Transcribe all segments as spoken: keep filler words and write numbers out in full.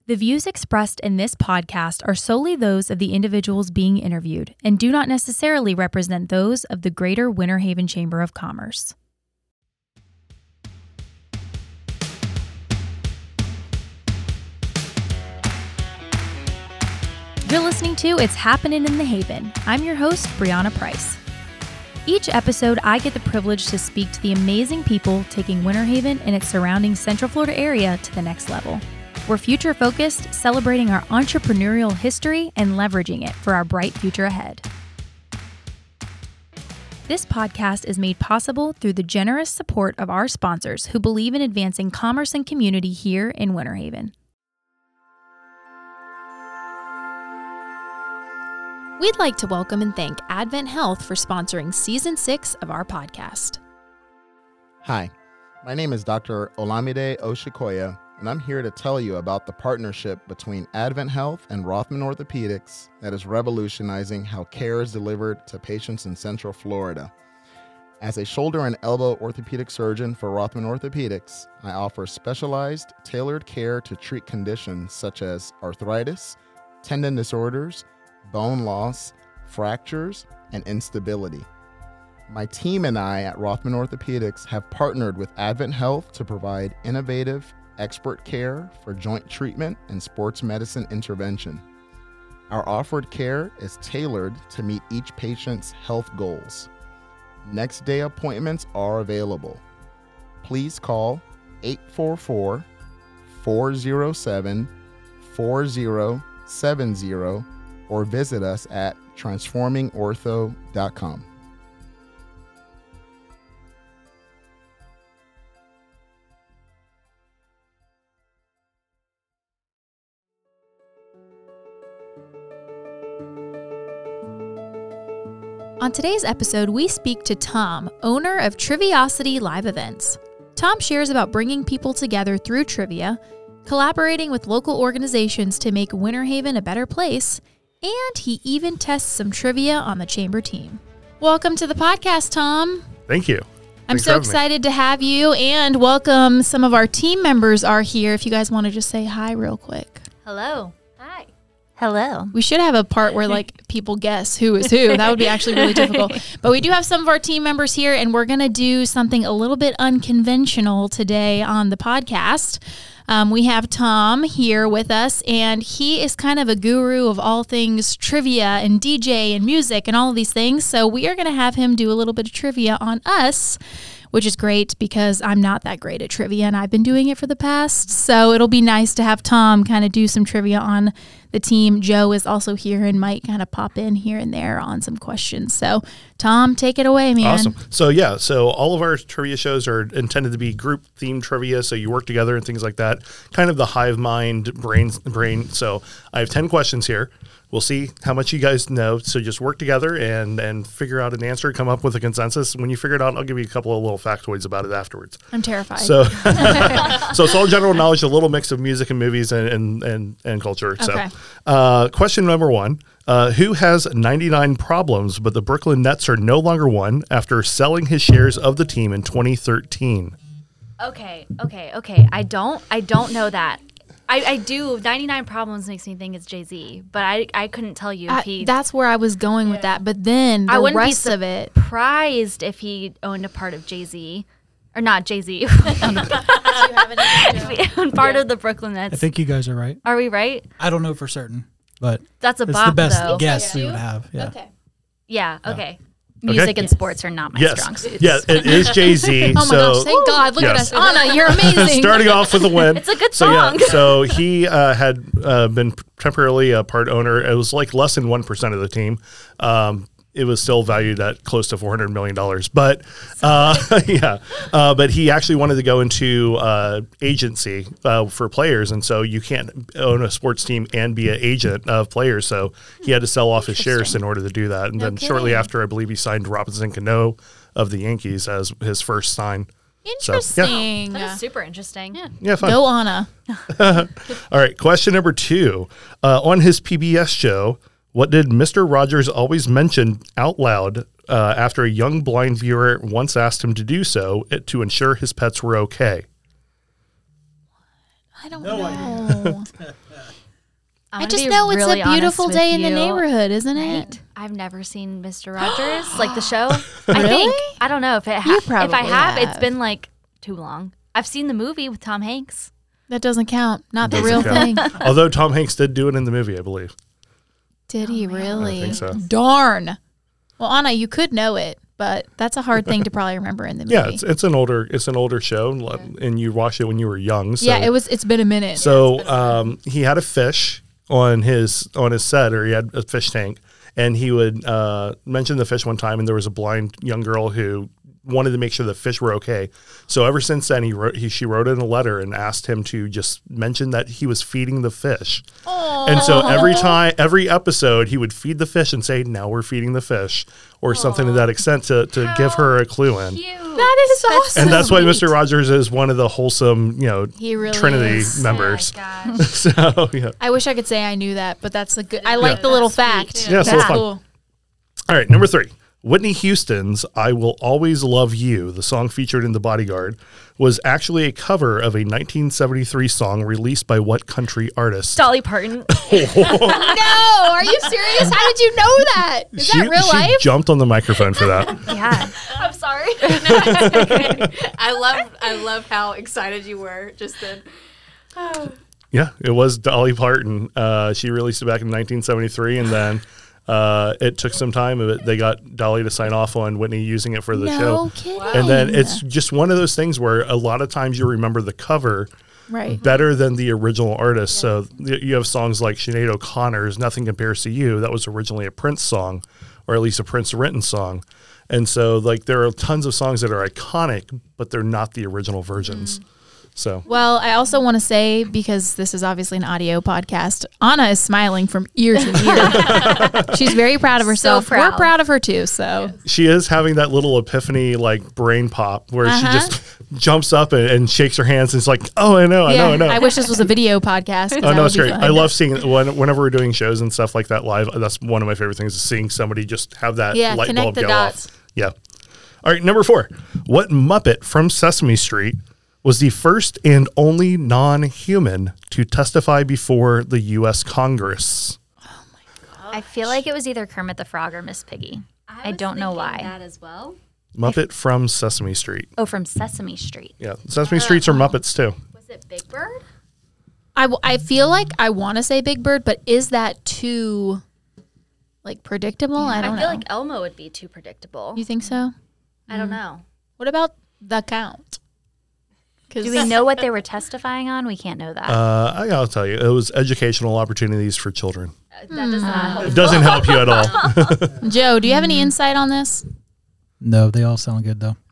The views expressed in this podcast are solely those of the individuals being interviewed and do not necessarily represent those of the Greater Winter Haven Chamber of Commerce. You're listening to It's Happening in the Haven. I'm your host, Brianna Price. Each episode, I get the privilege to speak to the amazing people taking Winter Haven and its surrounding Central Florida area to the next level. We're future-focused, celebrating our entrepreneurial history and leveraging it for our bright future ahead. This podcast is made possible through the generous support of our sponsors who believe in advancing commerce and community here in Winter Haven. We'd like to welcome and thank Advent Health for sponsoring Season six of our podcast. Hi, my name is Doctor Olamide Oshikoya, and I'm here to tell you about the partnership between Advent Health and Rothman Orthopedics that is revolutionizing how care is delivered to patients in Central Florida. As a shoulder and elbow orthopedic surgeon for Rothman Orthopedics, I offer specialized, tailored care to treat conditions such as arthritis, tendon disorders, bone loss, fractures, and instability. My team and I at Rothman Orthopedics have partnered with Advent Health to provide innovative, expert care for joint treatment and sports medicine intervention. Our offered care is tailored to meet each patient's health goals. Next day appointments are available. Please call eight four four, four oh seven, four oh seven oh or visit us at transforming ortho dot com. On today's episode, we speak to Tom, owner of Triviosity Live Events. Tom shares about bringing people together through trivia, collaborating with local organizations to make Winter Haven a better place, and he even tests some trivia on the Chamber team. Welcome to the podcast, Tom. Thank you. I'm Thanks so excited to have you, and welcome. Some of our team members are here. If you guys want to just say hi real quick. Hello. Hi. Hello. We should have a part where like people guess who is who. That would be actually really difficult. But we do have some of our team members here, and we're going to do something a little bit unconventional today on the podcast. Um, we have Tom here with us, and he is kind of a guru of all things trivia and D J and music and all of these things. So we are going to have him do a little bit of trivia on us, which is great because I'm not that great at trivia, and I've been doing it for the past. So it'll be nice to have Tom kind of do some trivia on the team. Joe is also here and might kind of pop in here and there on some questions. So Tom, take it away, man. Awesome. So yeah, so all of our trivia shows are intended to be group themed trivia. So you work together and things like that, kind of the hive mind brain brain. So I have ten questions here. We'll see how much you guys know. So just work together and, and figure out an answer, come up with a consensus. When you figure it out, I'll give you a couple of little factoids about it afterwards. I'm terrified. So, so it's all general knowledge, a little mix of music and movies and, and, and, and culture. Okay. So uh, question number one, uh, who has ninety-nine problems, but the Brooklyn Nets are no longer one after selling his shares of the team in twenty thirteen? Okay, okay, okay. I don't I don't know that. I, I do. ninety-nine Problems makes me think it's Jay-Z, but I I couldn't tell you if I, he... that's where I was going with that, but then the I wouldn't rest be of it... surprised if he owned a part of Jay-Z. Or not Jay-Z. If he owned part Yeah. of the Brooklyn Nets. I think you guys are right. Are we right? I don't know for certain, but That's a it's bop, the best though. guess Yeah. we would have. Yeah. Okay. Yeah, okay. Music Music and sports are not my Yes. strong suits. Yeah, it is Jay-Z. Oh my so gosh, thank God. Look Yes. at us. Anna, you're amazing. starting off with a win. It's a good so, song. Yeah, so he uh, had uh, been temporarily a part owner. It was like less than one percent of the team. Um, it was still valued at close to four hundred million dollars. But uh, yeah, uh, but he actually wanted to go into uh, agency uh, for players. And so you can't own a sports team and be an agent of players. So he had to sell off his shares in order to do that. And No then shortly kidding. after, I believe he signed Robinson Cano of the Yankees as his first sign. Interesting. That is super interesting. Yeah. Yeah, fun. Go Anna. All right, question number two. Uh, on his P B S show, what did Mister Rogers always mention out loud uh, after a young blind viewer once asked him to do so it, to ensure his pets were okay? I don't know. I'm I gonna just be know it's really a beautiful honest day with in the you. neighborhood, isn't Right. it? I've never seen Mister Rogers, like the show. I Really? think I don't know if it. Ha- You if probably I have, it's have. been like too long. I've seen the movie with Tom Hanks. That doesn't count. Not the Doesn't real count. thing. Although Tom Hanks did do it in the movie, I believe. Did he really? I think so. Darn. Well, Anna, you could know it, but that's a hard thing to probably remember in the movie. Yeah, it's it's an older it's an older show, and you watched it when you were young. So. yeah, it was. It's been a minute. So um, he had a fish on his on his set, or he had a fish tank, and he would uh, mention the fish one time, and there was a blind young girl who wanted to make sure the fish were okay. So ever since then, he wrote he she wrote in a letter and asked him to just mention that he was feeding the fish. Aww. And so every time, every episode, he would feed the fish and say, "Now we're feeding the fish," or something to that extent to to give her a clue in. That is awesome. And that's why Mister Rogers is one of the wholesome, you know, He really Trinity is. members. Oh my gosh. So yeah. I wish I could say I knew that, but that's a good. I like the little fact. Yeah, so that's fun. cool. All right, number three. Whitney Houston's I Will Always Love You, the song featured in The Bodyguard, was actually a cover of a nineteen seventy-three song released by what country artist? Dolly Parton. No, are you serious? How did you know that? Is she, that real she life? jumped on the microphone for that. Yeah. I'm sorry. I love I love how excited you were just then. Yeah, it was Dolly Parton. Uh, she released it back in nineteen seventy-three, and then uh, it took some time. But they got Dolly to sign off on Whitney using it for the no show. kidding. And then it's just one of those things where a lot of times you remember the cover right. better than the original artist. So y- you have songs like Sinead O'Connor's Nothing Compares to You. That was originally a Prince song, or at least a Prince written song. And so like there are tons of songs that are iconic, but they're not the original versions. So Well, I also want to say, because this is obviously an audio podcast, Anna is smiling from ear to ear. She's very proud of herself. We're proud. proud of her too. So she is having that little epiphany, like brain pop, where Uh-huh. she just jumps up and, and shakes her hands and is like, oh, I know, I know, I know. I wish this was a video podcast. 'cause Oh, that no, would it's be great. fun. I love seeing when, whenever we're doing shows and stuff like that live. That's one of my favorite things is seeing somebody just have that Yeah, light connect bulb the go dots. off. Yeah. All right, number four. What Muppet from Sesame Street was the first and only non-human to testify before the U S Congress? I feel like it was either Kermit the Frog or Miss Piggy. I, was don't know thinking why. that as well. Muppet from Sesame Street. Oh, from Sesame Street. Yeah, Sesame Streets are Muppets too. Was it Big Bird? I, w- I feel like I want to say Big Bird, but is that too like predictable? I don't I feel know. like Elmo would be too predictable. You think so? I don't know. What about the Count? Do we know what they were testifying on? We can't know that. Uh, I gotta tell you, it was educational opportunities for children. That does not help. It doesn't help you at all. Joe, do you have any insight on this? No, they all sound good though.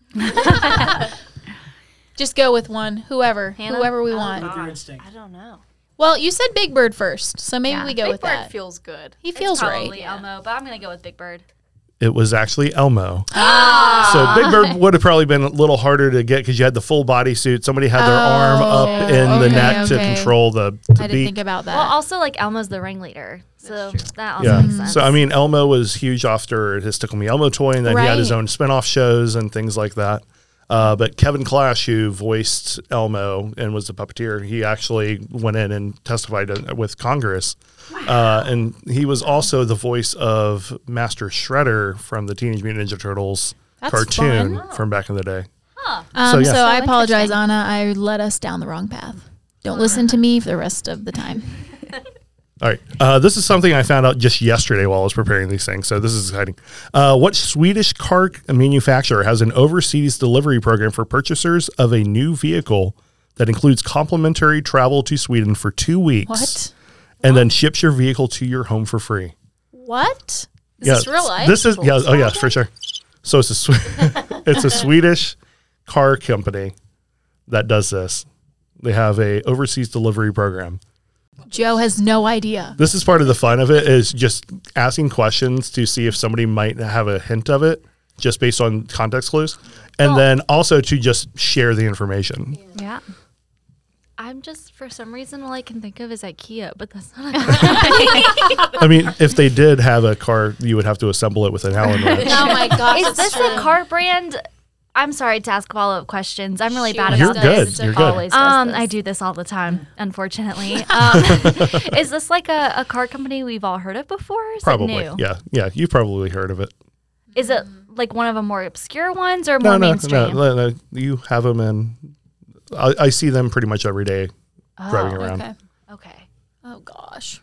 Just go with one, whoever, Hannah? whoever we Oh, want. gosh. instinct. I don't know. Well, you said Big Bird first, so maybe Yeah. we go Big with Bird that. feels good. He feels it's right. probably Elmo, but I'm gonna go with Big Bird. It was actually Elmo. So Big Bird would have probably been a little harder to get because you had the full bodysuit. Somebody had their arm up in the okay, neck to okay. control the, the I didn't beat. think about that. Well, also like Elmo's the ringleader, so that also Yeah. makes sense. So I mean, Elmo was huge after his Tickle Me Elmo toy, and then he had his Right. own spin-off shows and things like that. Uh, but Kevin Clash, who voiced Elmo and was the puppeteer, he actually went in and testified uh, with Congress. Uh, and he was also the voice of Master Shredder from the Teenage Mutant Ninja Turtles That's cartoon fun. from back in the day. um, so, so, yeah. I So apologize, interesting. Anna. I led us down the wrong path. Don't listen to me for the rest of the time. All right. Uh, this is something I found out just yesterday while I was preparing these things. So this is exciting. Uh, what Swedish car manufacturer has an overseas delivery program for purchasers of a new vehicle that includes complimentary travel to Sweden for two weeks? What? And then ships your vehicle to your home for free. What? Is Yeah, this real life? This is yeah. Oh yeah, for sure. So it's a Swe- it's a Swedish car company that does this. They have a overseas delivery program. Joe has no idea. This is part of the fun of it is just asking questions to see if somebody might have a hint of it just based on context clues. And then also to just share the information. yeah. I'm just for some reason all I can think of is IKEA, but that's not. A I mean, if they did have a car, you would have to assemble it with an Allen wrench. Oh my gosh. is this a car brand? I'm sorry to ask follow-up questions. I'm really She bad always about You're does. good. this. You're good. Always does Um, this. I do this all the time, unfortunately. Um, is this like a, a car company we've all heard of before? Or is Probably. it new? Yeah. Yeah. You've probably heard of it. Is it like one of the more obscure ones or No, more no, mainstream? no, no, no. You have them in. I, I see them pretty much every day driving around. Okay. Okay. Oh gosh.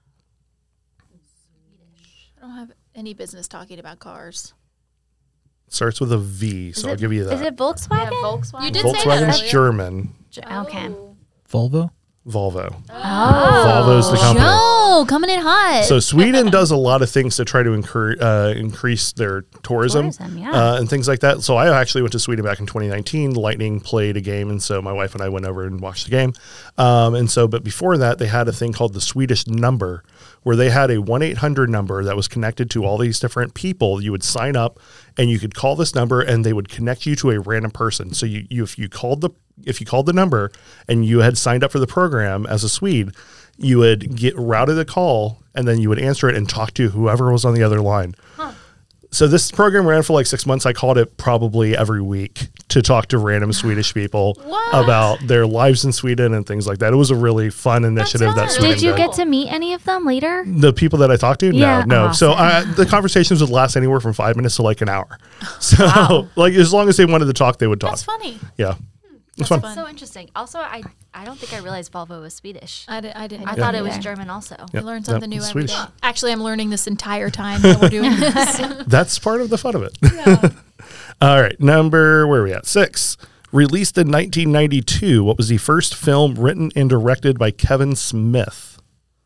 I don't have any business talking about cars. Starts with a V, so it- I'll give you that. Is it Volkswagen? Volkswagen. You did say that Volkswagen's earlier. German. Okay. Volvo? Volvo. Oh. Volvo's the company. Joe, coming in hot. So Sweden does a lot of things to try to incur, uh, increase their tourism, Tourism, yeah. uh, and things like that. So I actually went to Sweden back in twenty nineteen. Lightning played a game, and so my wife and I went over and watched the game. Um, and so, but before that, they had a thing called the Swedish number, where they had a one eight hundred number that was connected to all these different people. You would sign up, and you could call this number, and they would connect you to a random person. So you, you if you called the if you called the number and you had signed up for the program as a Swede, you would get routed a call, and then you would answer it and talk to whoever was on the other line. So this program ran for like six months. I called it probably every week to talk to random Swedish people What? about their lives in Sweden and things like that. It was a really fun initiative that nice. Sweden Did you did. get to meet any of them later? The people that I talked to? Yeah, no, no. So I, awesome. the conversations would last anywhere from five minutes to like an hour. So like as long as they wanted to talk, they would talk. That's funny. Yeah. It's That's fun. fun. So interesting. Also, I I don't think I realized Volvo was Swedish. I, di- I didn't. I know thought that it was either. German also. You Yep. learn something Yep. new It's every day. Swedish. Actually, I'm learning this entire time that we're doing this. That's part of the fun of it. All right. Number, where are we at? Six. Released in nineteen ninety-two. What was the first film written and directed by Kevin Smith?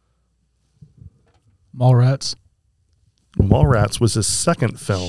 Mallrats. Mallrats was his second film.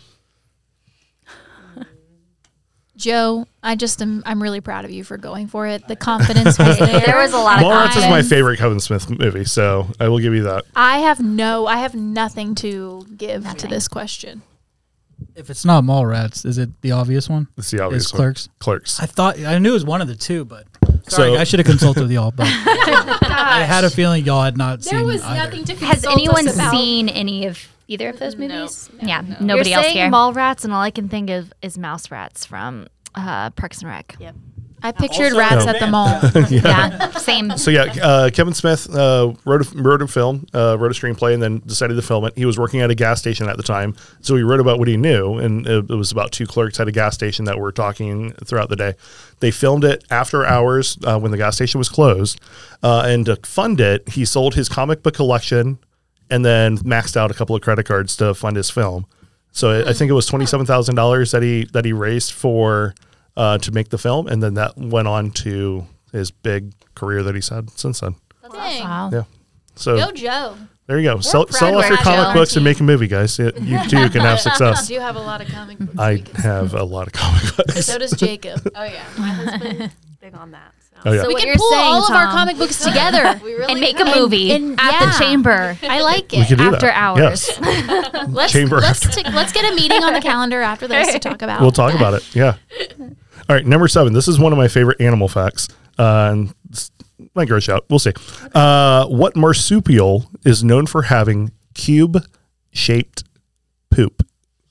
Joe, I just am. I'm really proud of you for going for it. The confidence was there. There was a lot of Mallrats is my confidence. favorite Kevin Smith movie, so I will give you that. I have no. I have nothing to give to Nothing. this question. If it's not Mallrats, is it the obvious one? It's the obvious It's one. Clerks. Clerks. I thought I knew it was one of the two, but sorry, So- I should have consulted with y'all. But I had a feeling y'all had not seen either. to. Has anyone seen any of either of those No. movies? Yeah, No. nobody You're else saying here. Mallrats, and all I can think of is mouse rats from uh, Parks and Rec. Yep. I pictured Also- rats No. at the mall. Yeah, same. So yeah, uh, Kevin Smith uh, wrote a, wrote a film, uh, wrote a screenplay, and then decided to film it. He was working at a gas station at the time, so he wrote about what he knew, and it, it was about two clerks at a gas station that were talking throughout the day. They filmed it after hours uh, when the gas station was closed, uh, and to fund it, he sold his comic book collection, and then maxed out a couple of credit cards to fund his film. So I I think it was twenty seven thousand dollars that he that he raised for. Uh, to make the film, and then that went on to his big career that he's had since then. Dang. Wow. Yeah. So Go, Joe. there you go. Sell, proud sell off we're your at comic Joe. books and make a movie, guys. You you too can have success. Do you have a lot of comic books? I we can- have a lot of comic books. So does Jacob. Oh yeah, my husband's big on that. So. Oh yeah. So We what can you're pull saying, all of our Tom, comic books together. We really and make a could. movie and- at yeah. the chamber I like we it. could do after that. hours. Yes. Let's Chamber let's after- t- let's get a meeting on the calendar after this to talk about. We'll talk about it. Yeah. All right. Number seven. This is one of my favorite animal facts. Uh, and this might gross you out. We'll see. Uh, what marsupial is known for having cube-shaped poop?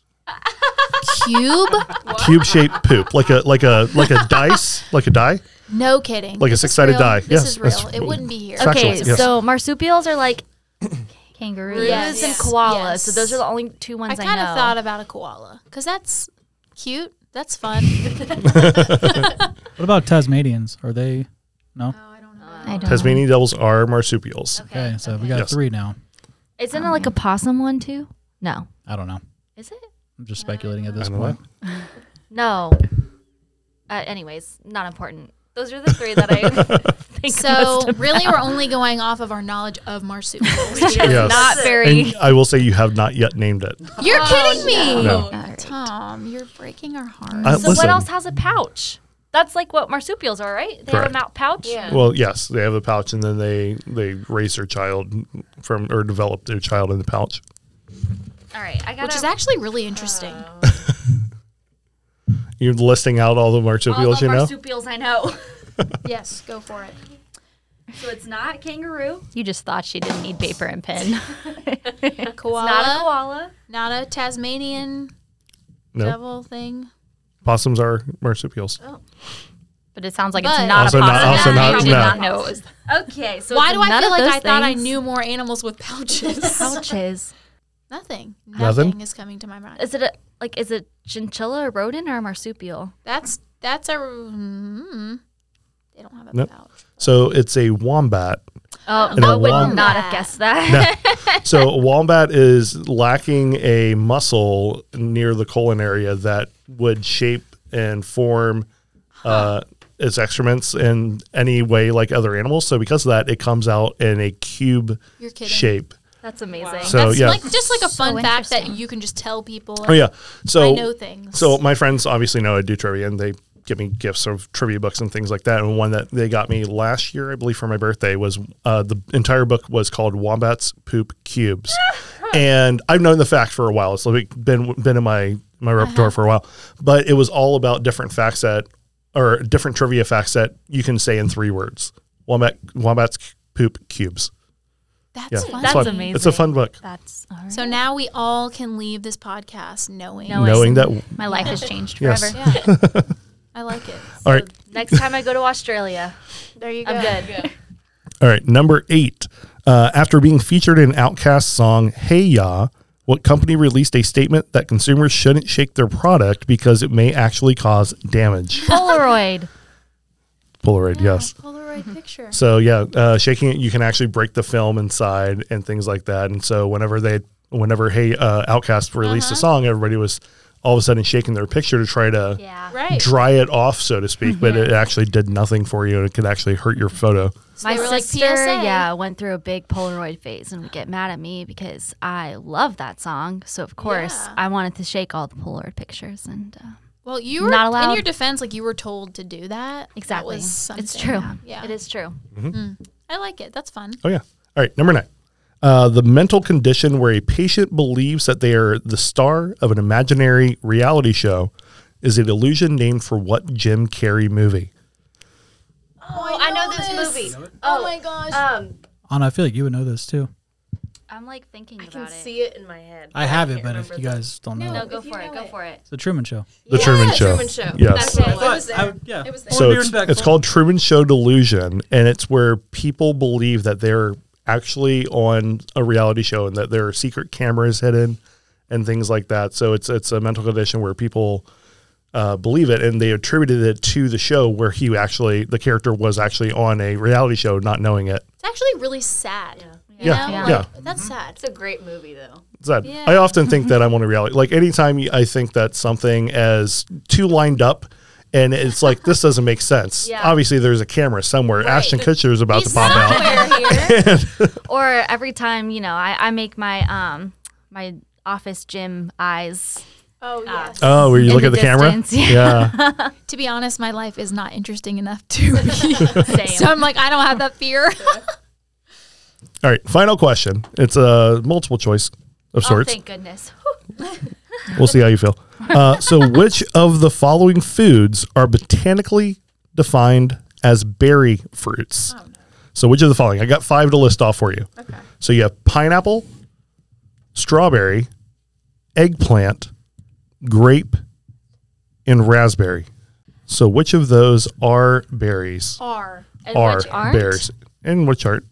Cube? Cube-shaped poop, like a like a like a dice, like a die. No kidding. Like a This is six-sided real? die. This Yes, is real. that's- It wouldn't be here. Factual, Okay, yes. so marsupials are like kangaroos Yes. and koalas. Yes. So those are the only two ones I I, kind know. of thought about a koala because that's cute. That's fun. What about Tasmanians? Are they? No. I don't know. Tasmanian devils are marsupials. Okay, so we got Yes. three now. Isn't it like a possum one too? No. I don't know. Is it? I'm just speculating at this I don't point. know. No. Uh, anyways, not important. Those are the three that I think So most about. really, we're only going off of our knowledge of marsupials. Which is Yes. not very. And I will say you have not yet named it. You're kidding me, No. All right. Tom. You're breaking our hearts. Uh, So listen. what else has a pouch? That's like what marsupials are, right? They Correct. have a mouth pouch. Yeah. Well, yes, they have a pouch, and then they they raise their child from or develop their child in the pouch. All right, I got. Which is actually really interesting. You're listing out all the all marsupials the you know. marsupials I know. Yes, go for it. So it's not kangaroo. You just thought she didn't need paper and pen. Koala, Not a koala. not a Tasmanian No, devil thing. Possums are marsupials. But it sounds like But- it's not Also a not- possum. also I not- did no. not know it was. Okay, so Why it's do I none feel of like I those thought I things. knew more animals with pouches? Pouches. Nothing. Nothing? Nothing is coming to my mind. Is it a like? Is it chinchilla, a rodent, or a marsupial? That's that's a. Mm, they don't have a Nope. pouch. So it's a wombat. Oh, And I a would wombat. not have guessed that. So a wombat is lacking a muscle near the colon area that would shape and form uh, its excrements in any way like other animals. So because of that, it comes out in a cube You're kidding. shape. That's amazing. So That's yeah. like just like a So fun fact that interesting. you can just tell people. Oh yeah. So I know things. So my friends obviously know I do trivia, and they give me gifts of trivia books and things like that. And one that they got me last year, I believe, for my birthday was uh, the entire book was called Wombats Poop Cubes. And I've known the fact for a while. It's like been been in my my repertoire Uh-huh. for a while. But it was all about different facts that or different trivia facts that you can say in three words. Wombat Wombats Poop Cubes. that's Yeah. fun. That's Fun. amazing. It's a fun book. That's all right. So now we all can leave this podcast knowing. Knowing. Knowing that my life has changed Yes. forever. Yeah. I like it. all right. Next time I go to Australia, There you go. I'm good. All right, number eight. Uh, after being featured in Outkast's song "Hey Ya," what company released a statement that consumers shouldn't shake their product because it may actually cause damage? Polaroid. Polaroid, Yeah, yes. Polaroid picture. So yeah, uh, shaking it, you can actually break the film inside and things like that. And so whenever they, whenever Hey uh, Outkast released a song, everybody was all of a sudden shaking their picture to try to Yeah. Right. dry it off, so to speak. But it actually did nothing for you. It could actually hurt your photo. So My they were like, sister, P S A. yeah, went through a big Polaroid phase and would get mad at me because I love that song. So of course, Yeah. I wanted to shake all the Polaroid pictures, and uh, Well, you were Not in allowed. your defense, like you were told to do that. exactly, That was something. it's true. Yeah. It is true. I like it. That's fun. Oh yeah. All right, number nine. Uh, the mental condition where a patient believes that they are the star of an imaginary reality show is an illusion named for what Jim Carrey movie? Oh, I know this movie. Oh, my gosh. Um, Anna, I feel like you would know this too. I'm like thinking I about can it. see it in my head. I have it, can't but if remember you the- guys don't know, No, it. go If you for it. know Go it. for it. it's the Truman Show. The Yeah, Truman Show. Truman Show. Yes. That's it. I It was there. I would- yeah. It was there. So be it's, respectful. it's called Truman Show Delusion, and it's where people believe that they're actually on a reality show and that there are secret cameras hidden and things like that. So it's it's a mental condition where people uh, believe it, and they attributed it to the show where he actually the character was actually on a reality show, not knowing it. It's actually really sad. Yeah. You Yeah, know? yeah. Like, That's sad. It's a great movie, though. Sad. Yeah. I often think that I'm on a reality. Like anytime I think that something as too lined up, and it's like this doesn't make sense. Yeah. Obviously, there's a camera somewhere. Ashton Kutcher is about He's to pop out. somewhere here. Or every time, you know, I, I make my um my office gym eyes. Oh, yes. Oh, where you In look the at the camera? distance, Yeah. To be honest, my life is not interesting enough to. Same. So I'm like, I don't have that fear. All right. Final question. It's a multiple choice of Oh, sorts. thank goodness. We'll see how you feel. Uh, so, which of the following foods are botanically defined as berry fruits? So, which of the following? I got five to list off for you. Okay. So, you have pineapple, strawberry, eggplant, grape, and raspberry. So, which of those are berries? R. And are which aren't? berries? And which aren't?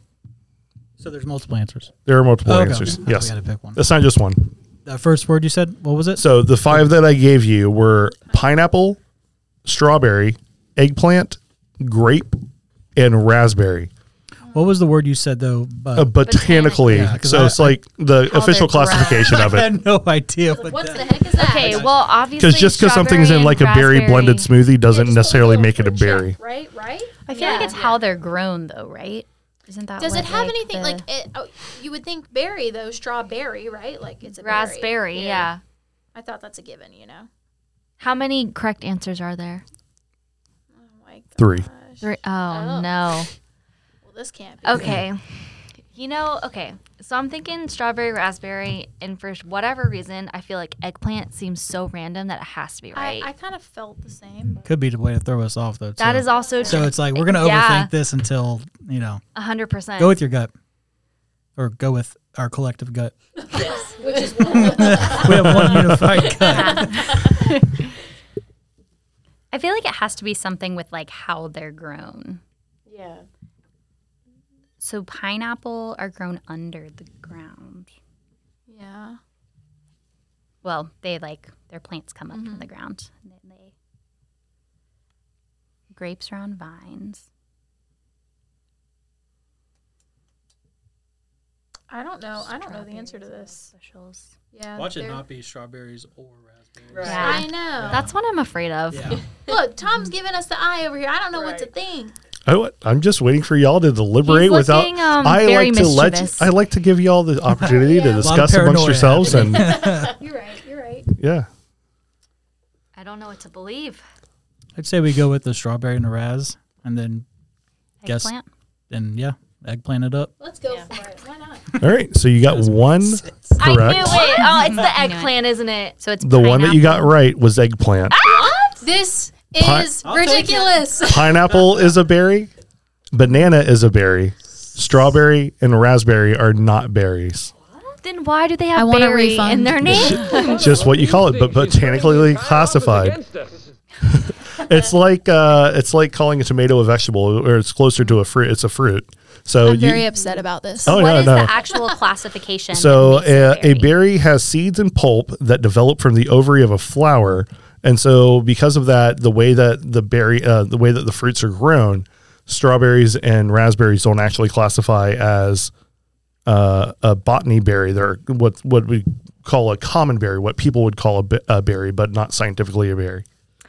So there's multiple answers. There are multiple Oh, okay. answers. We Yes. got to pick one. That's not just one. The first word you said, what was it? So the five that I gave you were pineapple, strawberry, eggplant, grape, and raspberry. What was the word you said though? But Uh, botanically. Yeah, 'cause so I- it's like the How official they're grown. classification of I it. had no idea. What What's that, the heck is that? Okay, well, obviously, Because just because something's in strawberry like a and berry blended raspberry- smoothie doesn't Just necessarily go make it a for berry. check, right? Right? I feel like it's how they're grown, though, right? Isn't that Does what, it have like, anything the like it? Oh, you would think berry though, strawberry, right? Like it's a berry. raspberry? Yeah. I thought that's a given. You know. How many correct answers are there? Oh my gosh. Three. Three. Oh, Oh. no. Well, this can't be. Okay. You know, okay. So I'm thinking strawberry, raspberry, and for whatever reason, I feel like eggplant seems so random that it has to be right. I, I kind of felt the same. But could be the way to throw us off though. that too. is also So it's like we're gonna Yeah. overthink this until you know. one hundred percent. Go with your gut, or go with our collective gut. which is We have one unified gut. I feel like it has to be something with like how they're grown. Yeah. So pineapple are grown under the ground. Yeah. Well, they like their plants come up Mm-hmm. from the ground. And then they grapes are on vines. I don't know. I don't know the answer to this. Bushels. Yeah. Watch it they're- not be strawberries or raspberries. Right. Yeah. I know. That's what I'm afraid of. Yeah. Look, Tom's giving us the eye over here. I don't know what to Right. think. I, I'm just waiting for y'all to deliberate He's without. looking, um, I very like to let. mischievous. I like to give y'all the opportunity Yeah. to A lot of discuss amongst paranoia yourselves, and You're right. You're right. yeah. I don't know what to believe. I'd say we go with the strawberry and the raz, and then Guess- Eggplant. then yeah, eggplant it up. Let's go Yeah. for it. Why not? All right, so you got one I knew correct. it. Oh, it's the I knew it. eggplant, isn't it? So it's The one that you got pineapple. right was eggplant. This Pi- is I'll take it. ridiculous. Pineapple is a berry. Banana is a berry. Strawberry and raspberry are not berries. Then why do they I have want a berry refund. in their name? Just what you call it, but botanically classified. It's like uh, it's like calling a tomato a vegetable, or it's closer to a fruit. It's a fruit. So I'm you, very upset about this. Oh, What no, is no. the actual classification? So that makes it a, a berry has seeds and pulp that develop from the ovary of a flower, and so because of that, the way that the berry, uh, the way that the fruits are grown, strawberries and raspberries don't actually classify as uh, a botany berry. They're what what we call a common berry, what people would call a, be- a berry, but not scientifically a berry.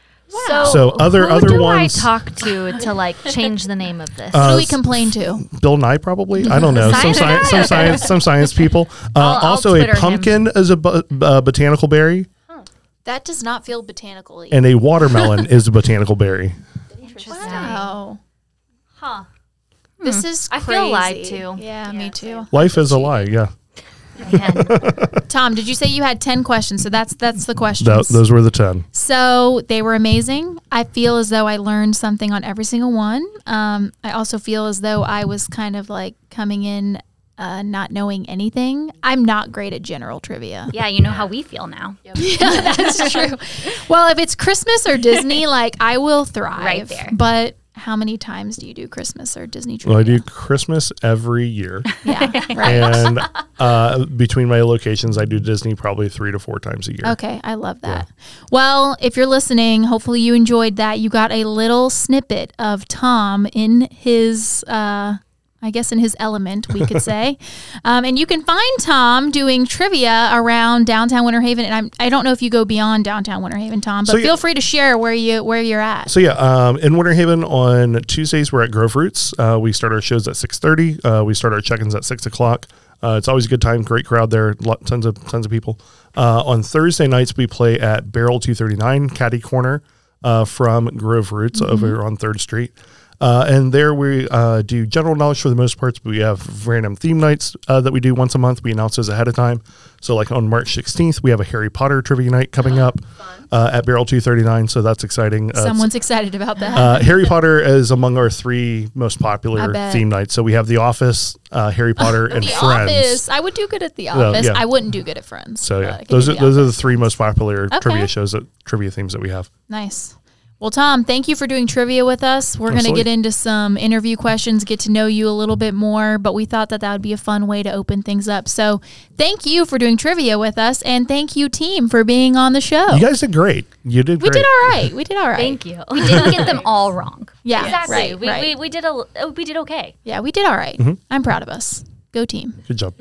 So, So other- who other do ones- I talk to to like change the name of this? Who Uh, do we complain to? Bill Nye, probably. I don't know. Some Science science, guy? some science, some science people. Uh, I'll- I'll also, a Twitter him. pumpkin is a bo- uh, botanical berry, That does not feel botanically. and a watermelon is a botanical berry. Interesting. Wow. Huh. This is I crazy. feel lied to. Yeah, me too. Life is a lie. Yeah, Man. Tom, did you say you had ten questions? So that's that's the questions. Tho- those were the ten. So they were amazing. I feel as though I learned something on every single one. Um, I also feel as though I was kind of like coming in uh, not knowing anything. I'm not great at general trivia. Yeah, you know how we feel now. Yeah, that's true. Well, if it's Christmas or Disney, like I will thrive. Right there. But how many times do you do Christmas or Disney trivia? Well, I do Christmas every year, Yeah, right. and uh, between my locations, I do Disney probably three to four times a year. Okay, I love that. Well, if you're listening, hopefully you enjoyed that. You got a little snippet of Tom in his, uh, I guess, in his element, we could say. Um, and you can find Tom doing trivia around downtown Winter Haven. And I'm, I don't know if you go beyond downtown Winter Haven, Tom, but So, yeah. feel free to share where you where you're at. So yeah, um, in Winter Haven on Tuesdays we're at Grove Roots. Uh, we start our shows at six thirty. Uh, we start our check-ins at six o'clock. Uh, it's always a good time, great crowd there, lot, tons of tons of people. Uh, on Thursday nights we play at Barrel two thirty-nine, Caddy Corner, uh, from Grove Roots over on Third Street. Uh, and there we uh, do general knowledge for the most parts. But we have random theme nights uh, that we do once a month. We announce those ahead of time. So like on March sixteenth, we have a Harry Potter trivia night coming up uh, at Barrel two thirty-nine. So that's exciting. Uh, it's- Someone's excited about that. uh, Harry Potter is among our three most I popular bet. theme nights. So we have The Office, uh, Harry Potter, and the Friends. Office. I would do good at The Yeah, Office. yeah. I wouldn't do good at Friends. So but yeah, I could those do are The those are the Office. three most popular Okay. trivia shows, that trivia themes that we have. Nice. Well, Tom, thank you for doing trivia with us. We're going to Absolutely. get into some interview questions, get to know you a little bit more, but we thought that that would be a fun way to open things up. So thank you for doing trivia with us, and thank you, team, for being on the show. You guys did great. You did we great. did all right. We did all right. Thank you. We didn't get them all wrong. Yeah, Exactly. right, we, right. we we did a oh, we did okay. Yeah, we did all right. Mm-hmm. I'm proud of us. Go team. Good job.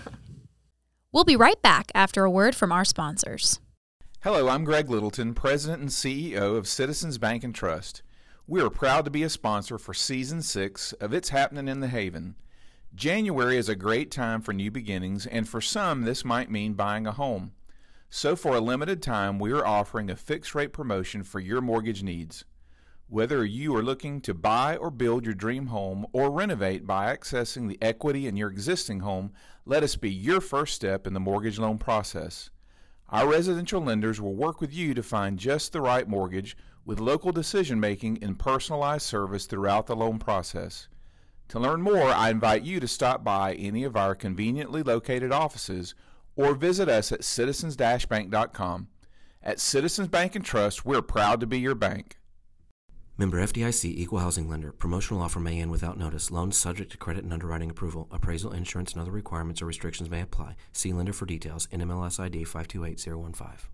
We'll be right back after a word from our sponsors. Hello, I'm Greg Littleton, President and C E O of Citizens Bank and Trust. We are proud to be a sponsor for Season six of It's Happening in the Haven. January is a great time for new beginnings, and for some, this might mean buying a home. So for a limited time, we are offering a fixed-rate promotion for your mortgage needs. Whether you are looking to buy or build your dream home or renovate by accessing the equity in your existing home, let us be your first step in the mortgage loan process. Our residential lenders will work with you to find just the right mortgage with local decision-making and personalized service throughout the loan process. To learn more, I invite you to stop by any of our conveniently located offices or visit us at citizens dash bank dot com. At Citizens Bank and Trust, we're proud to be your bank. Member F D I C, Equal Housing Lender. Promotional offer may end without notice. Loans subject to credit and underwriting approval. Appraisal, insurance, and other requirements or restrictions may apply. See lender for details. N M L S I D five two eight zero one five.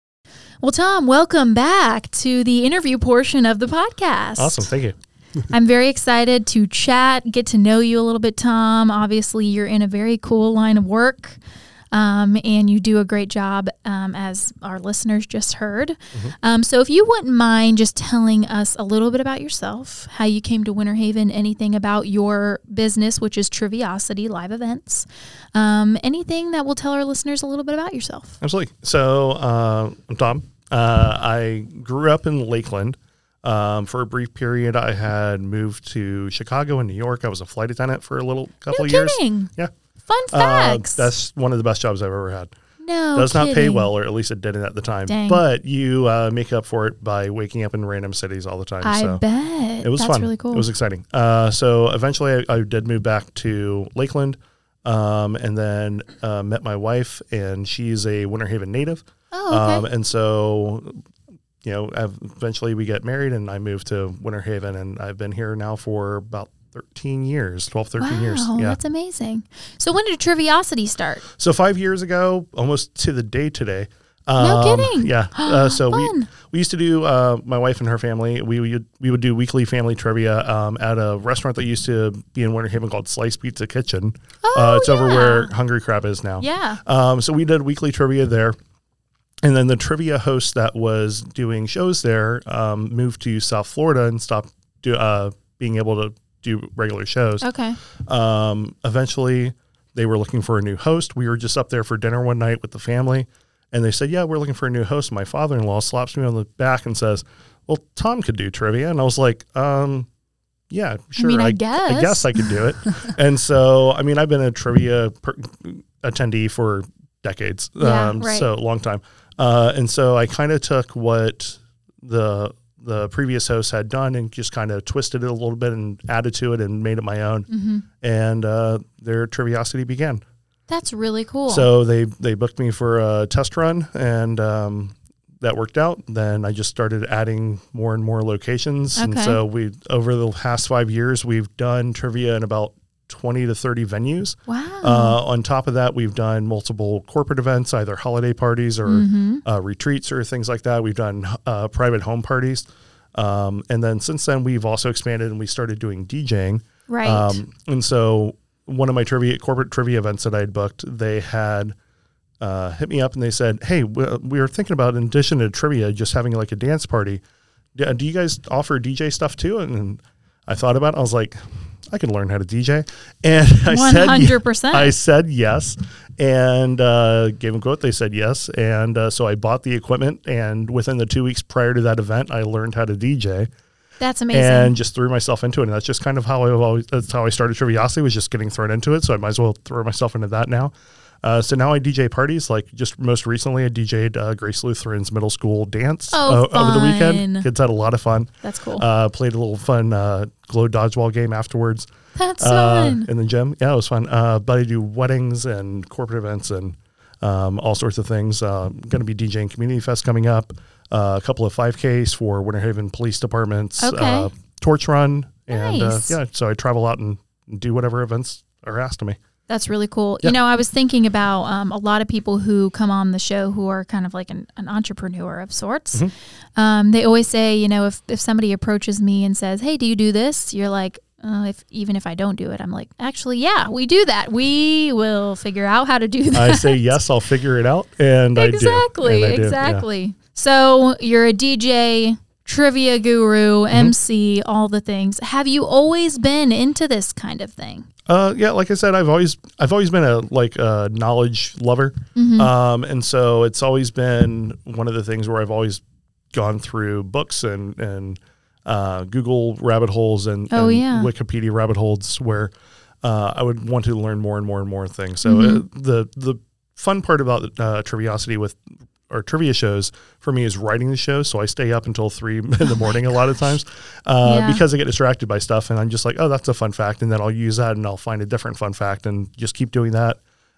Well, Tom, welcome back to the interview portion of the podcast. Awesome. Thank you. I'm very excited to chat, get to know you a little bit, Tom. Obviously, you're in a very cool line of work. Um, and you do a great job, um, as our listeners just heard. Mm-hmm. Um, so if you wouldn't mind just telling us a little bit about yourself, how you came to Winter Haven, anything about your business, which is Triviosity Live Events, um, anything that will tell our listeners a little bit about yourself. Absolutely. So uh, I'm Tom. Uh, I grew up in Lakeland. Um, for a brief period, I had moved to Chicago and New York. I was a flight attendant for a little couple no of years. Kidding. Yeah. Fun facts. Uh, that's one of the best jobs I've ever had. No Does kidding. not pay well, or at least it didn't at the time. Dang. But you uh, make up for it by waking up in random cities all the time. I so bet. It was That's fun. really cool. It was exciting. Uh, so eventually I, I did move back to Lakeland, um, and then uh, met my wife, and she's a Winter Haven native. Oh, okay. Um, and so, you know, eventually we get married, and I moved to Winter Haven, and I've been here now for about thirteen years, twelve, thirteen wow, years. Yeah. That's amazing. So when did Triviosity start? So five years ago, almost to the day today. No Um, kidding. Yeah. Uh, so we Fun. we used to do, uh, my wife and her family, we would, we would do weekly family trivia um, at a restaurant that used to be in Winter Haven called Slice Pizza Kitchen. Oh, uh, it's over yeah. where Hungry Crab is now. Yeah. Um, so we did weekly trivia there. And then the trivia host that was doing shows there um, moved to South Florida and stopped do, uh, being able to do regular shows. Okay. Um, eventually, they were looking for a new host. We were just up there for dinner one night with the family, and they said, yeah, we're looking for a new host. My father-in-law slaps me on the back and says, well, Tom could do trivia. And I was like, um, yeah, sure. I mean, I I guess. I guess I could do it. And so, I mean, I've been a trivia per- attendee for decades. Yeah, um, right. So, long time. Uh, and so I kind of took what the the previous host had done and just kind of twisted it a little bit and added to it and made it my own. Mm-hmm. And uh, their Triviosity began. That's really cool. So they, they booked me for a test run, and um, that worked out. Then I just started adding more and more locations. And Okay. so we, over the past five years, we've done trivia in about twenty to thirty venues. Wow. Uh, on top of that, we've done multiple corporate events, either holiday parties or Mm-hmm. uh, retreats or things like that. We've done uh, private home parties. Um, and then since then, we've also expanded and we started doing DJing. Right. Um, and so one of my trivia corporate trivia events that I had booked, they had uh, hit me up and they said, hey, we, we were thinking about, in addition to trivia, just having like a dance party. Do, do you guys offer D J stuff too? And, and I thought about it. I was like, I can learn how to D J. And I one hundred percent. said, I said yes, and uh, gave them a quote. They said yes. And uh, so I bought the equipment, and within the two weeks prior to that event, I learned how to D J. That's amazing. And just threw myself into it. And that's just kind of how I always, that's how I started Triviosity, was just getting thrown into it. So I might as well throw myself into that now. Uh, so now I D J parties. Like just most recently, I DJ'd uh, Grace Lutheran's middle school dance Oh, uh, over the fun. weekend. Kids had a lot of fun. That's cool. Uh, played a little fun uh, glow dodgeball game afterwards. That's uh, fun. in the gym. Yeah, it was fun. Uh, but I do weddings and corporate events and um, all sorts of things. Uh, I'm going to be DJing Community Fest coming up. Uh, a couple of five Ks for Winter Haven Police Departments. Okay. Uh, torch run. And Nice. uh, yeah, so I travel out and do whatever events are asked of me. That's really cool. Yeah. You know, I was thinking about um, a lot of people who come on the show who are kind of like an, an entrepreneur of sorts. Mm-hmm. Um, they always say, you know, if, if somebody approaches me and says, hey, do you do this? You're like, uh, if even if I don't do it, I'm like, actually, yeah, we do that. We will figure out how to do that. I say, yes, I'll figure it out. And exactly, I do. And I do. exactly. Yeah. So you're a D J, trivia guru, Mm-hmm. M C, all the things. Have you always been into this kind of thing? Uh, yeah, like I said, I've always I've always been a like a knowledge lover, Mm-hmm. um, and so it's always been one of the things where I've always gone through books and and uh, Google rabbit holes and, Oh, and yeah. Wikipedia rabbit holes where uh, I would want to learn more and more and more things. So Mm-hmm. uh, the the fun part about uh, Triviosity with or trivia shows for me is writing the show. So I stay up until three in the morning a lot of times uh, Yeah. because I get distracted by stuff. And I'm just like, oh, that's a fun fact. And then I'll use that and I'll find a different fun fact and just keep doing that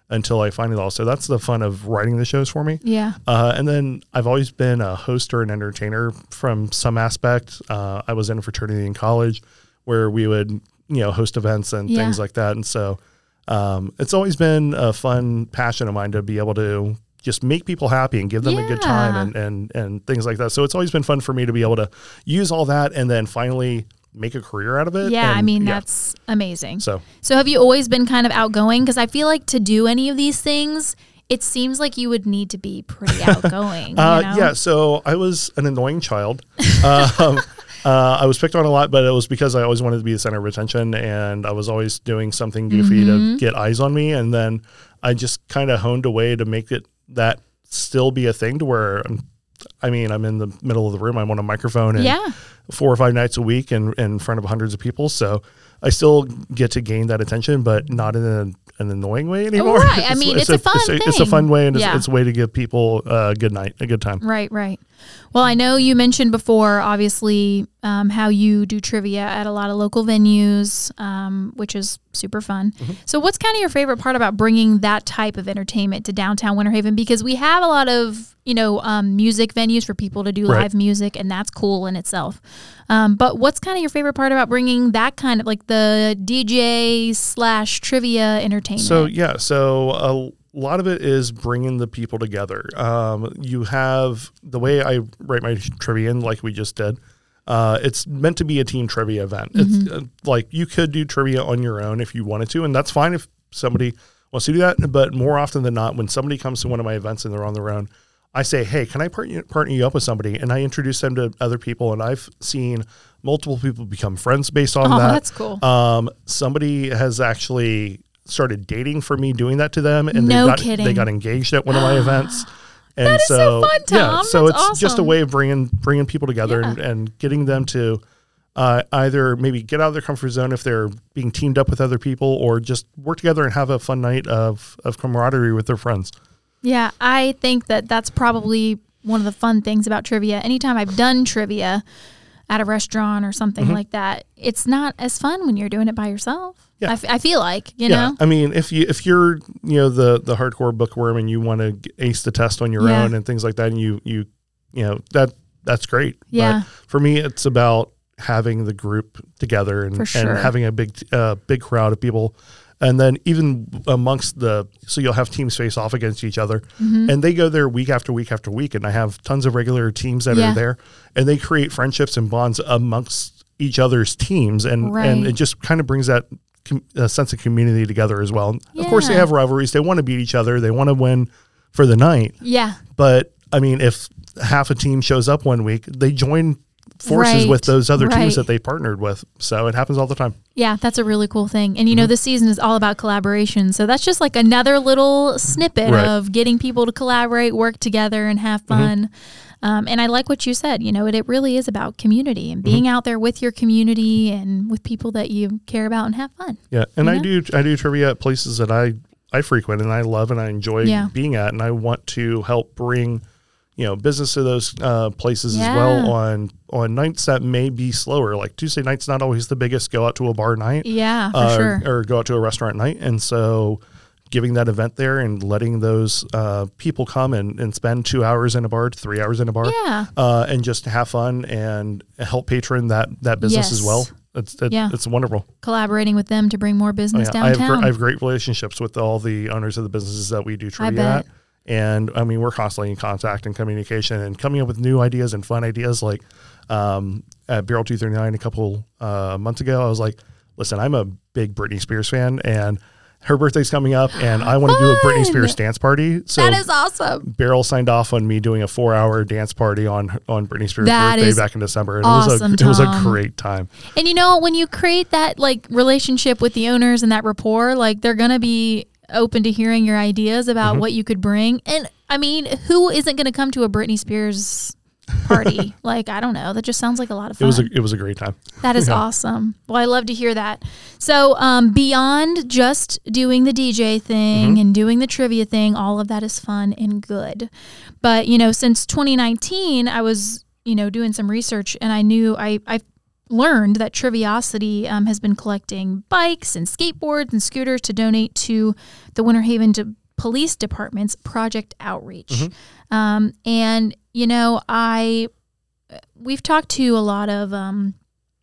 until I find it all. So that's the fun of writing the shows for me. Yeah. Uh, and then I've always been a host or an entertainer from some aspect. Uh, I was in a fraternity in college where we would, you know, host events and Yeah. things like that. And so um, it's always been a fun passion of mine to be able to just make people happy and give them a good time Yeah. and, and, and things like that. So it's always been fun for me to be able to use all that and then finally make a career out of it. Yeah, And, I mean, yeah. that's amazing. So So have you always been kind of outgoing? Because I feel like to do any of these things, it seems like you would need to be pretty outgoing. Uh, you know? Yeah, so I was an annoying child. um, uh, I was picked on a lot, but it was because I always wanted to be the center of attention, and I was always doing something goofy Mm-hmm. to get eyes on me. And then I just kind of honed a way to make it that still be a thing to where, I'm, I mean, I'm in the middle of the room. I'm on a microphone and Yeah. four or five nights a week in, in front of hundreds of people. So I still get to gain that attention, but not in a, an annoying way anymore. Right. I mean, it's a fun it's a, it's a thing. fun way, and it's, Yeah. it's a way to give people a good night, a good time. Right, right. Well, I know you mentioned before, obviously, um, how you do trivia at a lot of local venues, um, which is super fun. Mm-hmm. So what's kind of your favorite part about bringing that type of entertainment to downtown Winter Haven? Because we have a lot of, you know, um, music venues for people to do Right. live music, and that's cool in itself. Um, but what's kind of your favorite part about bringing that kind of, like, the D J slash trivia entertainment? So yeah, so a lot of it is bringing the people together. Um, you have the way I write my trivia in, like we just did. Uh, it's meant to be a team trivia event. It's uh, like you could do trivia on your own if you wanted to, and that's fine if somebody wants to do that. But more often than not, when somebody comes to one of my events and they're on their own, I say, hey, can I partner, partner you up with somebody? And I introduce them to other people. And I've seen multiple people become friends based on Oh, that. that's cool. Um, somebody has actually started dating for me doing that to them. And No they got, kidding. they got engaged at one of my events. And That is so fun, Yeah, Tom. so That's it's just a awesome. way of bringing, bringing people together Yeah. and, and getting them to uh, either maybe get out of their comfort zone if they're being teamed up with other people, or just work together and have a fun night of, of camaraderie with their friends. Yeah, I think that that's probably one of the fun things about trivia. Anytime I've done trivia at a restaurant or something Mm-hmm. like that, it's not as fun when you're doing it by yourself. Yeah. I, f- I feel like, you yeah, know? I mean, if you if you're you know the the hardcore bookworm and you want to ace the test on your Yeah. own and things like that, and you you you know that that's great. Yeah. But for me, it's about having the group together and, For sure. and having a big uh, big crowd of people. And then even amongst the, so you'll have teams face off against each other, Mm-hmm. and they go there week after week after week. And I have tons of regular teams that Yeah. are there, and they create friendships and bonds amongst each other's teams. And, Right. and it just kind of brings that com- a sense of community together as well. Of course, they Yeah. have rivalries. They want to beat each other. They want to win for the night. Yeah. But I mean, if half a team shows up one week, they join forces Right. with those other Right. teams that they partnered with. So it happens all the time. Yeah, that's a really cool thing. And you Mm-hmm. know, this season is all about collaboration. So that's just like another little snippet Right. of getting people to collaborate, work together, and have Mm-hmm. fun. Um, and I like what you said. You know, it, it really is about community and Mm-hmm. being out there with your community and with people that you care about and have fun. Yeah, and You I know? do I do trivia at places that I I frequent and I love and I enjoy Yeah. being at, and I want to help bring you know business to those uh, places Yeah. as well on on nights that may be slower. Like Tuesday night's not always the biggest go out to a bar night, Yeah, for uh, sure. or go out to a restaurant night, and so giving that event there and letting those uh, people come and, and spend two hours in a bar, three hours in a bar, Yeah. uh, and just have fun and help patron that that business as Yes. well. It's it, Yeah. it's wonderful. Collaborating with them to bring more Oh, business yeah. I have, downtown. gr- I have great relationships with all the owners of the businesses that we do trivia bet. at. And I mean, we're constantly in contact and communication and coming up with new ideas and fun ideas. Like um, at Barrel two thirty-nine a couple uh, months ago, I was like, listen, I'm a big Britney Spears fan and her birthday's coming up and I want to do a Britney Fun! Spears dance party. So that is awesome. Barrel signed off on me doing a four hour dance party on, on Britney Spears' That birthday is back in December. And awesome, it was a, it was a Tom. great time. And you know, when you create that like relationship with the owners and that rapport, like they're going to be open to hearing your ideas about Mm-hmm. what you could bring. And I mean, who isn't going to come to a Britney Spears party? Like, I don't know. That just sounds like a lot of It fun. was a, it was a great time. That is Yeah. awesome. Well, I love to hear that. So, um, beyond just doing the D J thing Mm-hmm. and doing the trivia thing, all of that is fun and good. But, you know, since twenty nineteen, I was, you know, doing some research and I knew I, I learned that Triviosity um, has been collecting bikes and skateboards and scooters to donate to the Winter Haven De- Police Department's Project Outreach. Mm-hmm. Um, and, you know, I we've talked to a lot of um,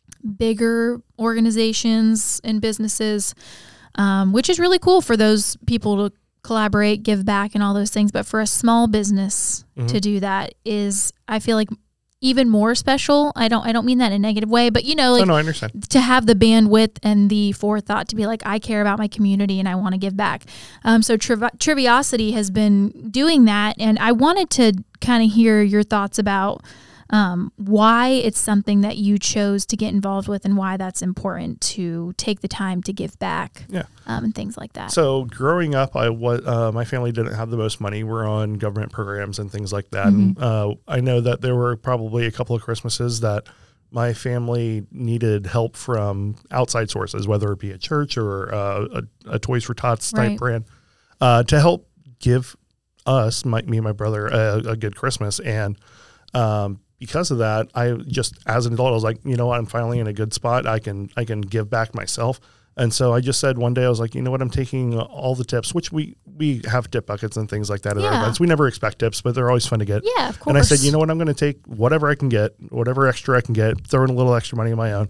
bigger organizations and businesses, um, which is really cool for those people to collaborate, give back, and all those things. But for a small business mm-hmm. to do that is, I feel like, even more special. I don't I don't mean that in a negative way, but you know, like oh, no, I understand. To have the bandwidth and the forethought to be like, I care about my community and I want to give back. Um, so Triv- Triviosity has been doing that, and I wanted to kind of hear your thoughts about um, why it's something that you chose to get involved with and why that's important to take the time to give back. Yeah. Um, and things like that. So growing up, I was uh, my family didn't have the most money. We're on government programs and things like that. Mm-hmm. And uh, I know that there were probably a couple of Christmases that my family needed help from outside sources, whether it be a church or uh, a, a Toys for Tots type right. brand, uh, to help give us, my, me and my brother, a, a good Christmas. And um, because of that, I just, as an adult, I was like, you know what, I'm finally in a good spot. I can I can give back myself. And so I just said one day, I was like, you know what, I'm taking all the tips, which we, we have tip buckets and things like that at yeah. our events. We never expect tips, but they're always fun to get. Yeah, of course. And I said, you know what, I'm going to take whatever I can get, whatever extra I can get, throw in a little extra money of my own,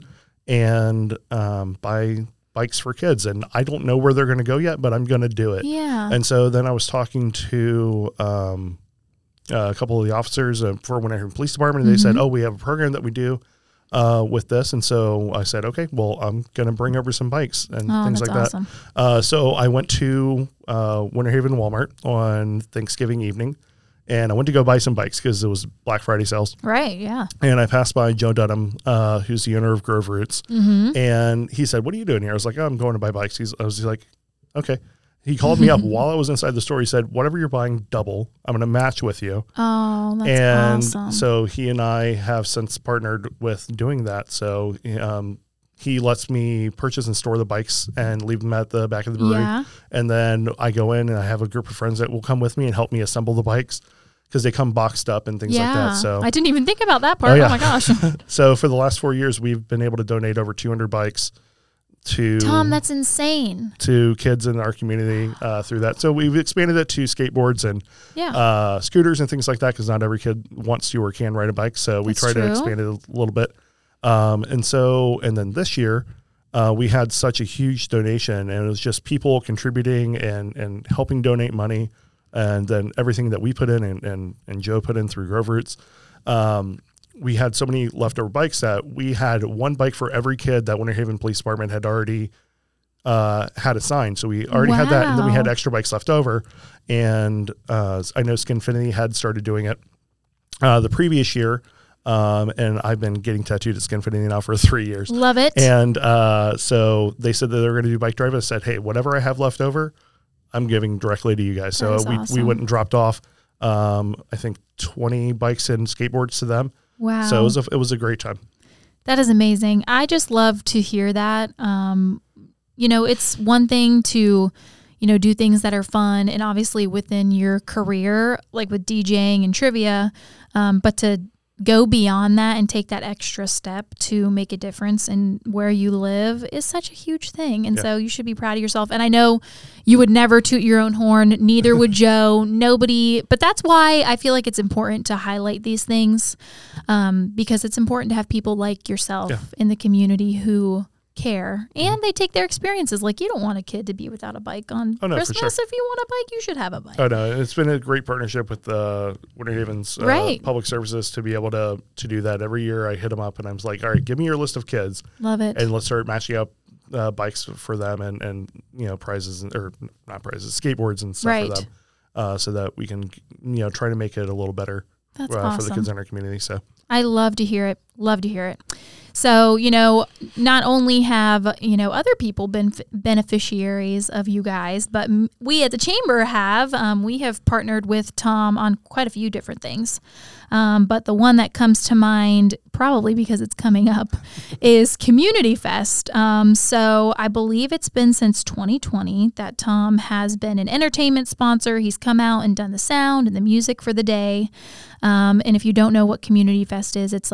and um, buy bikes for kids. And I don't know where they're going to go yet, but I'm going to do it. Yeah. And so then I was talking to um, uh, a couple of the officers uh, for Winter Haven Police Department, and mm-hmm. they said, oh, we have a program that we do Uh, with this. And so I said, okay, well, I'm going to bring over some bikes and oh, things that's like awesome. that. Uh, so I went to uh, Winter Haven Walmart on Thanksgiving evening, and I went to go buy some bikes because it was Black Friday sales. Right, yeah. And I passed by Joe Dunham, uh, who's the owner of Grove Roots, mm-hmm. and he said, what are you doing here? I was like, oh, I'm going to buy bikes. He's, I was like, okay. He called me up while I was inside the store. He said, whatever you're buying, double. I'm going to match with you. Oh, that's and awesome. And so he and I have since partnered with doing that. So um, he lets me purchase and store the bikes and leave them at the back of the brewery. Yeah. And then I go in and I have a group of friends that will come with me and help me assemble the bikes because they come boxed up and things yeah. like that. So I didn't even think about that part. Oh, yeah. Oh my gosh. So for the last four years, we've been able to donate over two hundred bikes to Tom, that's insane. To kids in our community uh, through that. So we've expanded it to skateboards and yeah. uh, scooters and things like that because not every kid wants to or can ride a bike. So we that's try true. to expand it a little bit. Um, and so, and then this year, uh, we had such a huge donation, and it was just people contributing and, and helping donate money, and then everything that we put in and, and, and Joe put in through Grove Roots. Um, we had so many leftover bikes that we had one bike for every kid that Winter Haven Police Department had already uh, had assigned. So we already wow. had that, and then we had extra bikes left over. And uh, I know Skinfinity had started doing it uh, the previous year, um, and I've been getting tattooed at Skinfinity now for three years. Love it. And uh, so they said that they were going to do bike drive. I said, hey, whatever I have left over, I'm giving directly to you guys. So we, awesome. we went and dropped off, um, I think, twenty bikes and skateboards to them. Wow. So it was a, it was a great time. That is amazing. I just love to hear that. Um, you know, it's one thing to, you know, do things that are fun and obviously within your career, like with DJing and trivia, um, but to go beyond that and take that extra step to make a difference in where you live is such a huge thing. And yeah. so you should be proud of yourself. And I know you would never toot your own horn, neither would Joe, nobody, but that's why I feel like it's important to highlight these things, um, because it's important to have people like yourself yeah. in the community who care and they take their experiences. Like, you don't want a kid to be without a bike on oh, no, Christmas. Sure. If you want a bike, you should have a bike. Oh no, it's been a great partnership with uh, Winter Haven's uh, right. public services to be able to to do that. Every year I hit them up and I'm like, all right, give me your list of kids. Love it. And let's start matching up uh, bikes for them and, and, you know, prizes and, or not prizes, skateboards and stuff right. for them uh, so that we can, you know, try to make it a little better That's uh, awesome. for the kids in our community. So I love to hear it. Love to hear it. So, you know, not only have, you know, other people been beneficiaries of you guys, but we at the Chamber have, um, we have partnered with Tom on quite a few different things. Um, but the one that comes to mind, probably because it's coming up, is Community Fest. Um, so I believe it's been since twenty twenty that Tom has been an entertainment sponsor. He's come out and done the sound and the music for the day. Um, and if you don't know what Community Fest is, it's like a free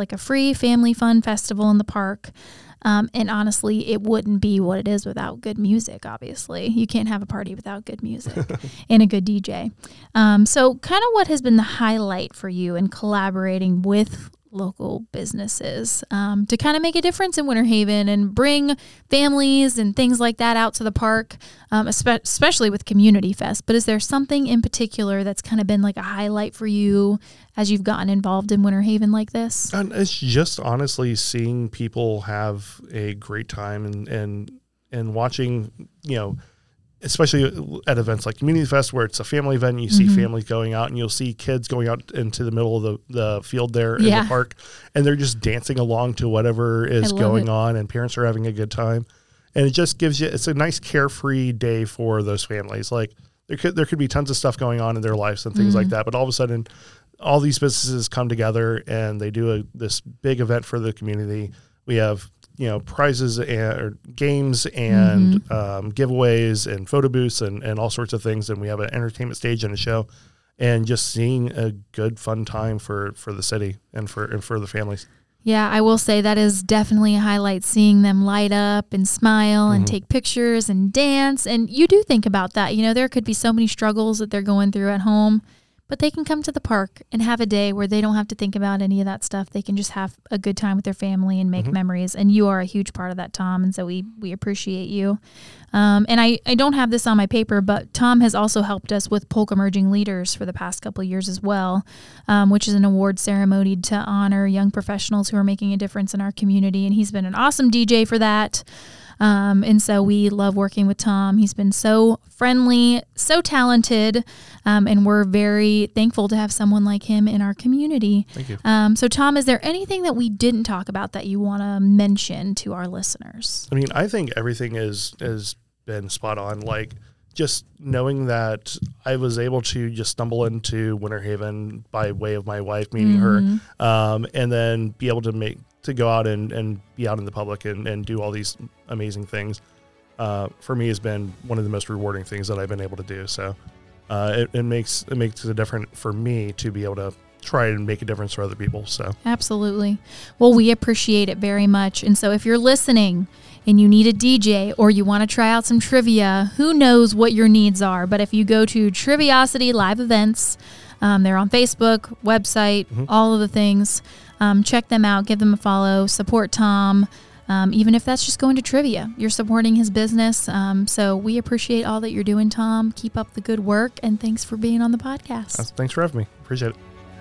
very family fun festival in the park. Um, and honestly, it wouldn't be what it is without good music, obviously. You can't have a party without good music and a good D J. Um, so kind of what has been the highlight for you in collaborating with local businesses um, to kind of make a difference in Winter Haven and bring families and things like that out to the park, um, espe- especially with Community Fest. But is there something in particular that's kind of been like a highlight for you as you've gotten involved in Winter Haven like this? And it's just honestly seeing people have a great time and, and, and watching, you know, especially at events like Community Fest, where it's a family event, and you see mm-hmm. families going out, and you'll see kids going out into the middle of the, the field there yeah. in the park, and they're just dancing along to whatever is going it. on, and parents are having a good time. And it just gives you, it's a nice carefree day for those families. Like there could, there could be tons of stuff going on in their lives and things mm-hmm. like that, but all of a sudden all these businesses come together and they do a, this big event for the community. We have, you know, prizes and or games and mm-hmm. um, giveaways and photo booths and, and all sorts of things. And we have an entertainment stage and a show, and just seeing a good, fun time for, for the city and for, and for the families. Yeah, I will say that is definitely a highlight, seeing them light up and smile mm-hmm. and take pictures and dance. And you do think about that. You know, there could be so many struggles that they're going through at home, but they can come to the park and have a day where they don't have to think about any of that stuff. They can just have a good time with their family and make mm-hmm. memories. And you are a huge part of that, Tom. And so we, we appreciate you. Um, and I, I don't have this on my paper, but Tom has also helped us with Polk Emerging Leaders for the past couple of years as well, um, which is an award ceremony to honor young professionals who are making a difference in our community. And he's been an awesome D J for that. Um, and so we love working with Tom. He's been so friendly, so talented, um, and we're very thankful to have someone like him in our community. Thank you. Um, so, Tom, is there anything that we didn't talk about that you want to mention to our listeners? I mean, I think everything is has been spot on. Like, just knowing that I was able to just stumble into Winter Haven by way of my wife meeting mm-hmm. her, um, and then be able to make to go out and, and be out in the public and, and do all these amazing things, uh, for me has been one of the most rewarding things that I've been able to do. So uh, it, it makes it makes it different for me to be able to try and make a difference for other people. So absolutely. Well, we appreciate it very much. And so if you're listening and you need a D J or you want to try out some trivia, who knows what your needs are. But if you go to Triviosity Live Events, um, they're on Facebook, website, mm-hmm. all of the things. Um, check them out, give them a follow, support Tom. Um, even if that's just going to trivia, you're supporting his business. Um, so we appreciate all that you're doing, Tom. Keep up the good work, and thanks for being on the podcast. Uh, thanks for having me. Appreciate it.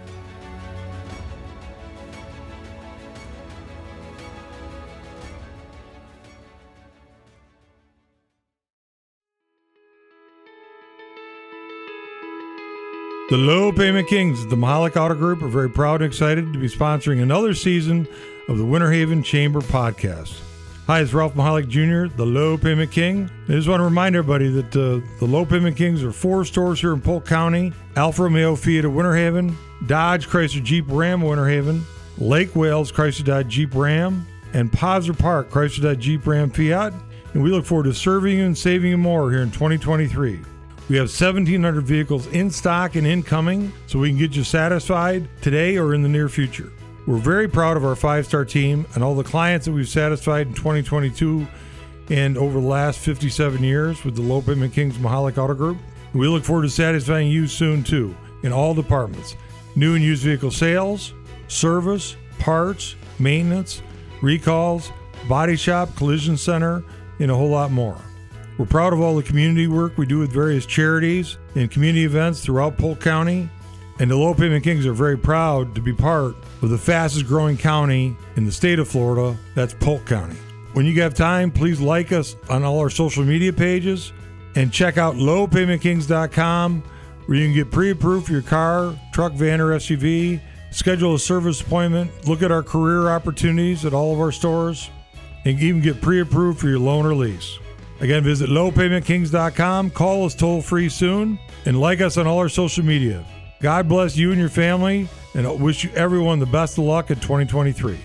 The Low Payment Kings, the Mahalik Auto Group, are very proud and excited to be sponsoring another season of the Winter Haven Chamber Podcast. Hi, it's Ralph Mahalik Junior, the Low Payment King. I just want to remind everybody that uh, the Low Payment Kings are four stores here in Polk County: Alfa Romeo Fiat of Winter Haven, Dodge Chrysler Jeep Ram Winter Haven, Lake Wales Chrysler Dodge Jeep Ram, and Posner Park Chrysler Dodge Jeep Ram Fiat. And we look forward to serving you and saving you more here in twenty twenty-three. We have seventeen hundred vehicles in stock and incoming, so we can get you satisfied today or in the near future. We're very proud of our five-star team and all the clients that we've satisfied in twenty twenty-two and over the last fifty-seven years with the Low Payment Kings Mahalik Auto Group. We look forward to satisfying you soon, too, in all departments: new and used vehicle sales, service, parts, maintenance, recalls, body shop, collision center, and a whole lot more. We're proud of all the community work we do with various charities and community events throughout Polk County. And the Low Payment Kings are very proud to be part of the fastest growing county in the state of Florida. That's Polk County. When you have time, please like us on all our social media pages and check out low payment kings dot com, where you can get pre-approved for your car, truck, van, or S U V, schedule a service appointment, look at our career opportunities at all of our stores, and even get pre-approved for your loan or lease. Again, visit low payment kings dot com, call us toll-free soon, and like us on all our social media. God bless you and your family, and I wish you everyone the best of luck in twenty twenty-three.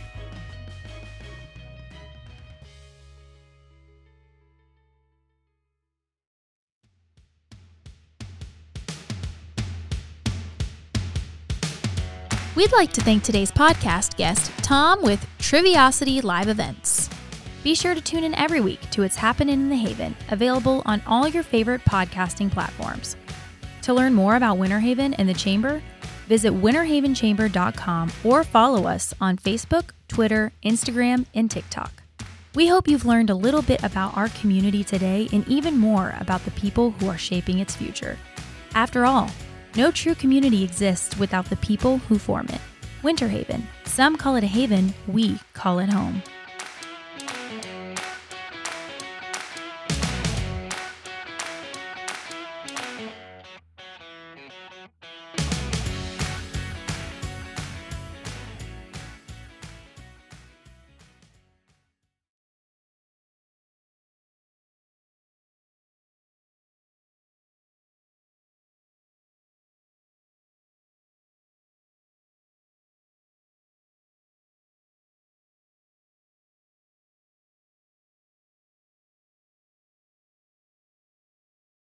We'd like to thank today's podcast guest, Tom with Triviosity Live Events. Be sure to tune in every week to It's Happening in the Haven, available on all your favorite podcasting platforms. To learn more about Winter Haven and the Chamber, visit winter haven chamber dot com or follow us on Facebook, Twitter, Instagram, and TikTok. We hope you've learned a little bit about our community today and even more about the people who are shaping its future. After all, no true community exists without the people who form it. Winter Haven. Some call it a haven, we call it home.